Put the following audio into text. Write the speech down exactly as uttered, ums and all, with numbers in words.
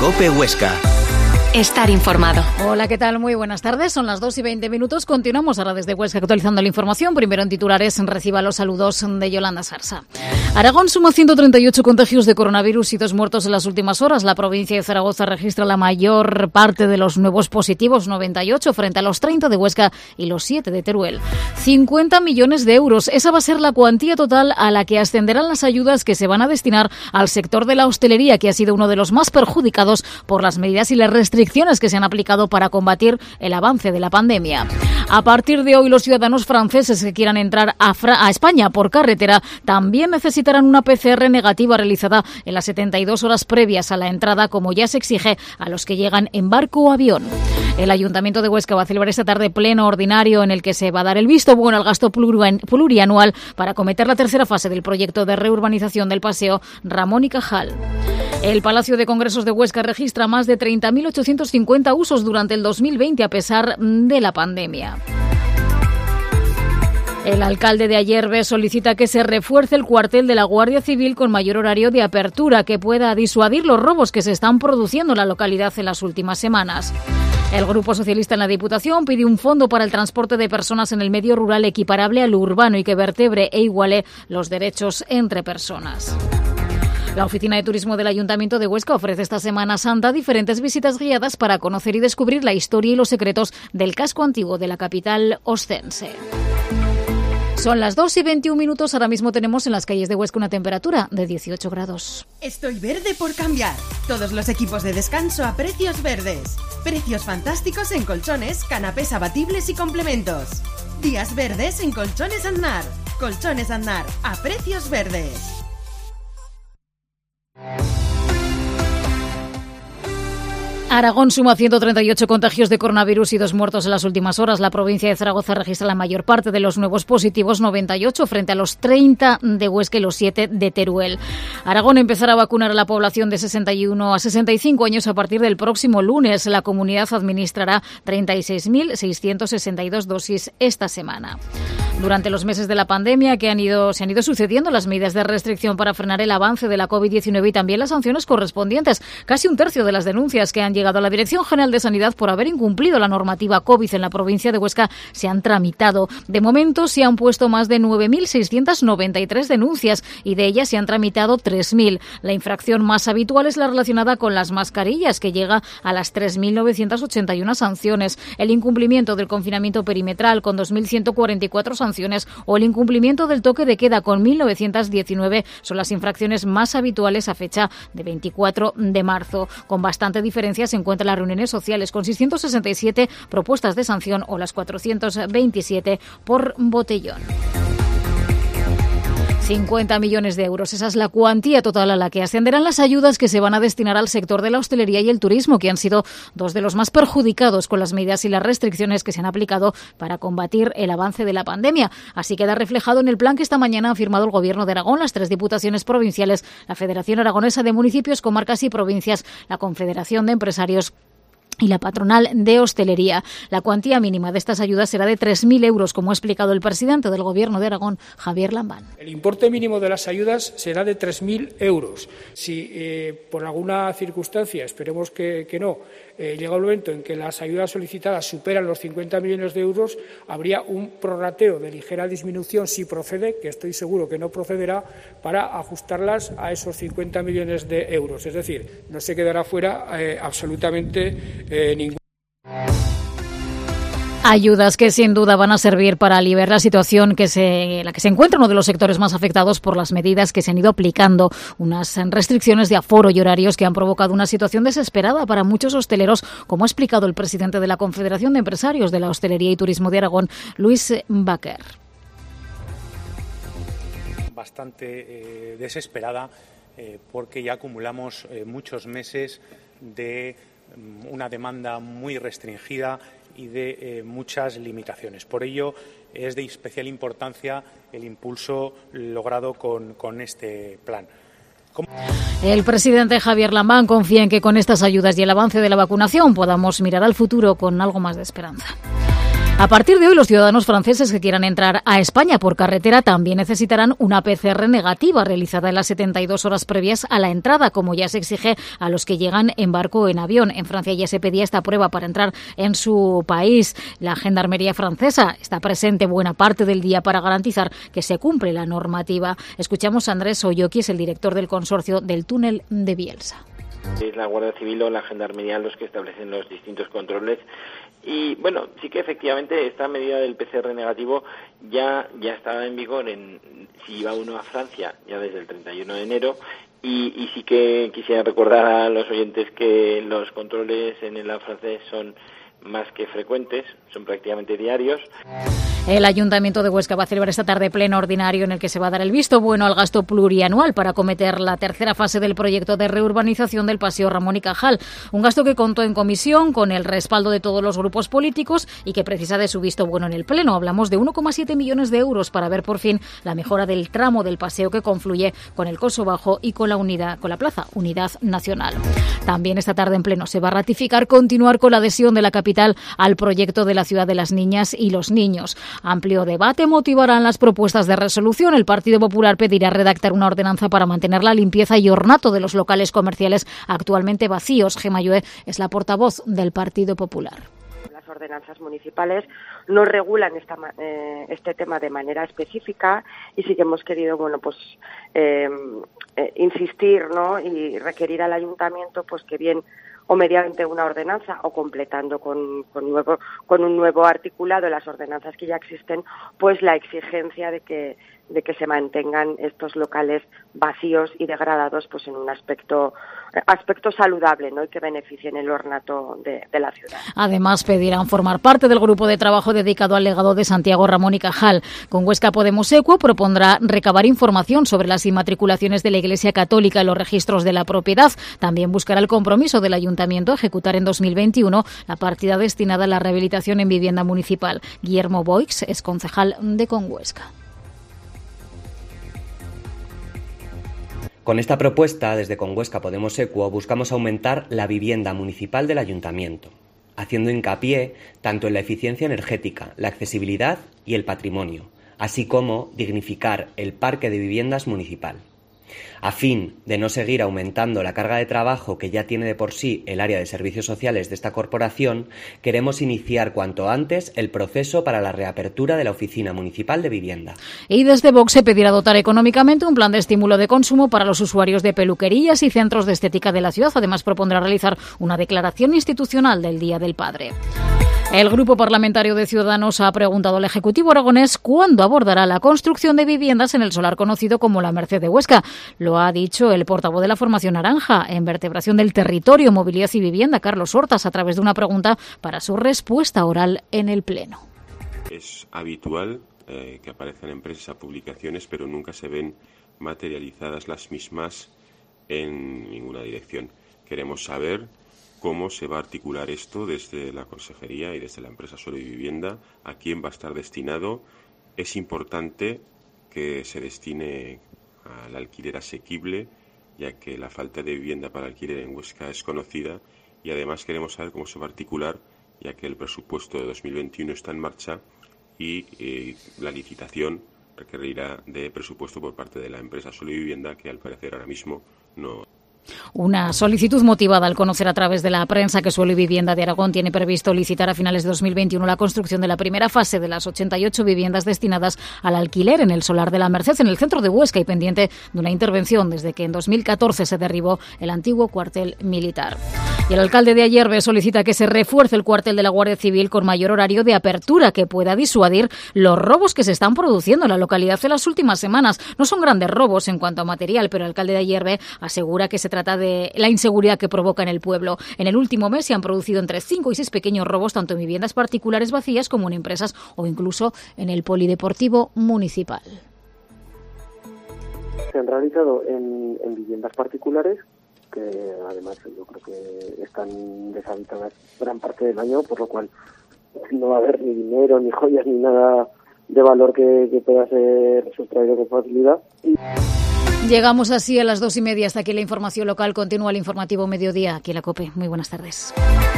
COPE Huesca. Estar informado. Hola, ¿qué tal? Muy buenas tardes. Son las dos y veinte minutos. Continuamos ahora desde Huesca actualizando la información. Primero en titulares, reciba los saludos de Yolanda Sarsa. Aragón suma ciento treinta y ocho contagios de coronavirus y dos muertos en las últimas horas. La provincia de Zaragoza registra la mayor parte de los nuevos positivos, noventa y ocho, frente a los treinta de Huesca y los siete de Teruel. cincuenta millones de euros. Esa va a ser la cuantía total a la que ascenderán las ayudas que se van a destinar al sector de la hostelería, que ha sido uno de los más perjudicados por las medidas y las restricciones que se han aplicado para combatir el avance de la pandemia. A partir de hoy, los ciudadanos franceses que quieran entrar a, Fra- a España por carretera también necesitarán una P C R negativa realizada en las setenta y dos horas previas a la entrada, como ya se exige a los que llegan en barco o avión. El Ayuntamiento de Huesca va a celebrar esta tarde pleno ordinario en el que se va a dar el visto bueno al gasto plurianual para acometer la tercera fase del proyecto de reurbanización del Paseo Ramón y Cajal. El Palacio de Congresos de Huesca registra más de treinta mil ochocientos cincuenta usos durante el dos mil veinte a pesar de la pandemia. El alcalde de Ayerbe solicita que se refuerce el cuartel de la Guardia Civil con mayor horario de apertura que pueda disuadir los robos que se están produciendo en la localidad en las últimas semanas. El Grupo Socialista en la Diputación pide un fondo para el transporte de personas en el medio rural equiparable al urbano y que vertebre e iguale los derechos entre personas. La Oficina de Turismo del Ayuntamiento de Huesca ofrece esta Semana Santa diferentes visitas guiadas para conocer y descubrir la historia y los secretos del casco antiguo de la capital oscense. Son las dos y veintiún minutos. Ahora mismo tenemos en las calles de Huesca una temperatura de dieciocho grados. Estoy verde por cambiar. Todos los equipos de descanso a precios verdes. Precios fantásticos en colchones, canapés abatibles y complementos. Días verdes en Colchones Aznar. Colchones Aznar a precios verdes. Aragón suma ciento treinta y ocho contagios de coronavirus y dos muertos en las últimas horas. La provincia de Zaragoza registra la mayor parte de los nuevos positivos, noventa y ocho, frente a los treinta de Huesca y los siete de Teruel. Aragón empezará a vacunar a la población de sesenta y uno a sesenta y cinco años a partir del próximo lunes. La comunidad administrará treinta y seis mil seiscientas sesenta y dos dosis esta semana. Durante los meses de la pandemia que han ido, se han ido sucediendo las medidas de restricción para frenar el avance de la covid diecinueve y también las sanciones correspondientes. Casi un tercio de las denuncias que han llegado a la Dirección General de Sanidad por haber incumplido la normativa COVID en la provincia de Huesca se han tramitado. De momento se han puesto más de nueve mil seiscientas noventa y tres denuncias y de ellas se han tramitado tres mil. La infracción más habitual es la relacionada con las mascarillas, que llega a las tres mil novecientas ochenta y una sanciones. El incumplimiento del confinamiento perimetral con dos mil ciento cuarenta y cuatro sanciones o el incumplimiento del toque de queda con mil novecientas diecinueve son las infracciones más habituales a fecha de veinticuatro de marzo. Con bastante diferencia se encuentran las reuniones sociales con seiscientas sesenta y siete propuestas de sanción o las cuatrocientos veintisiete por botellón. cincuenta millones de euros. Esa es la cuantía total a la que ascenderán las ayudas que se van a destinar al sector de la hostelería y el turismo, que han sido dos de los más perjudicados con las medidas y las restricciones que se han aplicado para combatir el avance de la pandemia. Así queda reflejado en el plan que esta mañana ha firmado el Gobierno de Aragón, las tres diputaciones provinciales, la Federación Aragonesa de Municipios, Comarcas y Provincias, la Confederación de Empresarios y la patronal de hostelería. La cuantía mínima de estas ayudas será de tres mil euros, como ha explicado el presidente del Gobierno de Aragón, Javier Lambán. El importe mínimo de las ayudas será de tres mil euros. Si eh, por alguna circunstancia, esperemos que, que no, eh, llega el momento en que las ayudas solicitadas superan los cincuenta millones de euros, habría un prorrateo de ligera disminución, si procede, que estoy seguro que no procederá, para ajustarlas a esos cincuenta millones de euros. Es decir, no se quedará fuera eh, absolutamente Eh, ningún... Ayudas que sin duda van a servir para aliviar la situación que se, en la que se encuentra uno de los sectores más afectados por las medidas que se han ido aplicando, unas restricciones de aforo y horarios que han provocado una situación desesperada para muchos hosteleros, como ha explicado el presidente de la Confederación de Empresarios de la Hostelería y Turismo de Aragón, Luis Baquer. Bastante eh, desesperada eh, porque ya acumulamos eh, muchos meses de una demanda muy restringida y de eh, muchas limitaciones. Por ello, es de especial importancia el impulso logrado con, con este plan. ¿Cómo? El presidente Javier Lambán confía en que con estas ayudas y el avance de la vacunación podamos mirar al futuro con algo más de esperanza. A partir de hoy, los ciudadanos franceses que quieran entrar a España por carretera también necesitarán una P C R negativa realizada en las setenta y dos horas previas a la entrada, como ya se exige a los que llegan en barco o en avión. En Francia ya se pedía esta prueba para entrar en su país. La Gendarmería francesa está presente buena parte del día para garantizar que se cumple la normativa. Escuchamos a Andrés Oyoki, es el director del consorcio del túnel de Bielsa. Es la Guardia Civil o la Gendarmería los que establecen los distintos controles. Y bueno, sí que efectivamente esta medida del P C R negativo ya ya estaba en vigor en si iba uno a Francia ya desde el treinta y uno de enero y, y sí que quisiera recordar a los oyentes que los controles en el lado francés son más que frecuentes, son prácticamente diarios. El Ayuntamiento de Huesca va a celebrar esta tarde pleno ordinario en el que se va a dar el visto bueno al gasto plurianual para acometer la tercera fase del proyecto de reurbanización del Paseo Ramón y Cajal. Un gasto que contó en comisión con el respaldo de todos los grupos políticos y que precisa de su visto bueno en el pleno. Hablamos de uno coma siete millones de euros para ver por fin la mejora del tramo del paseo que confluye con el Coso Bajo y con la unidad, con la Plaza Unidad Nacional. También esta tarde en pleno se va a ratificar continuar con la adhesión de la capital al proyecto de la ciudad de las niñas y los niños. Amplio debate motivarán las propuestas de resolución. El Partido Popular pedirá redactar una ordenanza para mantener la limpieza y ornato de los locales comerciales actualmente vacíos. Gemma Llué es la portavoz del Partido Popular. Las ordenanzas municipales no regulan esta, eh, este tema de manera específica y sí que hemos querido, bueno, pues eh, eh, insistir, ¿no? Y requerir al ayuntamiento, pues que bien o mediante una ordenanza o completando con, con, nuevo, con un nuevo articulado de las ordenanzas que ya existen, pues la exigencia de que, de que se mantengan estos locales vacíos y degradados pues en un aspecto aspecto saludable, ¿no? Y que beneficien el ornato de, de la ciudad. Además, pedirán formar parte del grupo de trabajo dedicado al legado de Santiago Ramón y Cajal. Con Huesca Podemos Equo propondrá recabar información sobre las inmatriculaciones de la Iglesia Católica en los registros de la propiedad. También buscará el compromiso del Ayuntamiento a ejecutar en dos mil veintiuno la partida destinada a la rehabilitación en vivienda municipal. Guillermo Boix es concejal de Con Huesca. Con esta propuesta, desde Con Huesca Podemos Equo, buscamos aumentar la vivienda municipal del Ayuntamiento, haciendo hincapié tanto en la eficiencia energética, la accesibilidad y el patrimonio, así como dignificar el parque de viviendas municipal. A fin de no seguir aumentando la carga de trabajo que ya tiene de por sí el área de servicios sociales de esta corporación, queremos iniciar cuanto antes el proceso para la reapertura de la Oficina Municipal de Vivienda. Y desde Vox se pedirá dotar económicamente un plan de estímulo de consumo para los usuarios de peluquerías y centros de estética de la ciudad. Además, propondrá realizar una declaración institucional del Día del Padre. El Grupo Parlamentario de Ciudadanos ha preguntado al Ejecutivo aragonés cuándo abordará la construcción de viviendas en el solar conocido como la Merced de Huesca. Lo ha dicho el portavoz de la formación naranja en vertebración del territorio, movilidad y vivienda, Carlos Hortas, a través de una pregunta para su respuesta oral en el Pleno. Es habitual eh, que aparezcan en prensa publicaciones, pero nunca se ven materializadas las mismas en ninguna dirección. Queremos saber cómo se va a articular esto desde la Consejería y desde la empresa Suelo y Vivienda, a quién va a estar destinado. Es importante que se destine al alquiler asequible, ya que la falta de vivienda para alquiler en Huesca es conocida, y además queremos saber cómo se va a articular, ya que el presupuesto de dos mil veintiuno está en marcha y eh, la licitación requerirá de presupuesto por parte de la empresa Suelo y Vivienda, que al parecer ahora mismo no. Una solicitud motivada al conocer a través de la prensa que Suelo y Vivienda de Aragón tiene previsto licitar a finales de dos mil veintiuno la construcción de la primera fase de las ochenta y ocho viviendas destinadas al alquiler en el solar de la Merced, en el centro de Huesca, y pendiente de una intervención desde que en dos mil catorce se derribó el antiguo cuartel militar. Y el alcalde de Ayerbe solicita que se refuerce el cuartel de la Guardia Civil con mayor horario de apertura que pueda disuadir los robos que se están produciendo en la localidad en las últimas semanas. No son grandes robos en cuanto a material, pero el alcalde de Ayerbe asegura que se trata de la inseguridad que provoca en el pueblo. En el último mes se han producido entre cinco y seis pequeños robos, tanto en viviendas particulares vacías como en empresas o incluso en el polideportivo municipal. Se han realizado en, en viviendas particulares, que además yo creo que están deshabitadas gran parte del año, por lo cual no va a haber ni dinero, ni joyas, ni nada de valor que, que pueda ser sustraído con facilidad. Y... Llegamos así a las dos y media. Hasta aquí la información local. Continúa el informativo Mediodía aquí en la COPE. Muy buenas tardes.